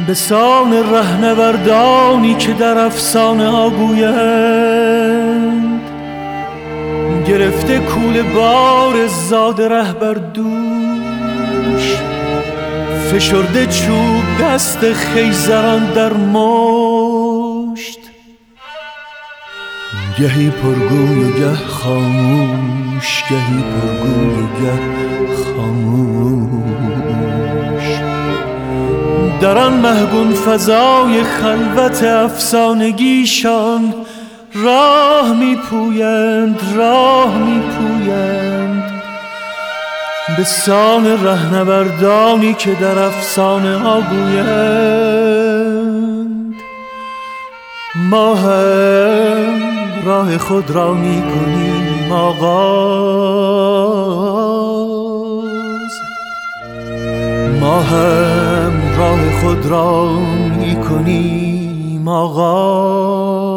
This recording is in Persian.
به سان رهنوردانی که در افسانه ها گویند، گرفته کوله بار زاد ره بر دوش، فشرده چوب دست خیزران در مشت، گهی پرگوی و گه خاموش، گهی پرگوی و گه خاموش. در آن محگون فضای خلوت افسانگیشان راه میپویند، راه میپویند، به سان رهنوردانی که در افسانه ها گویند. ما هم راه خود را میکنیم آغاز، ما هم راه خود را میکنیم آغاز.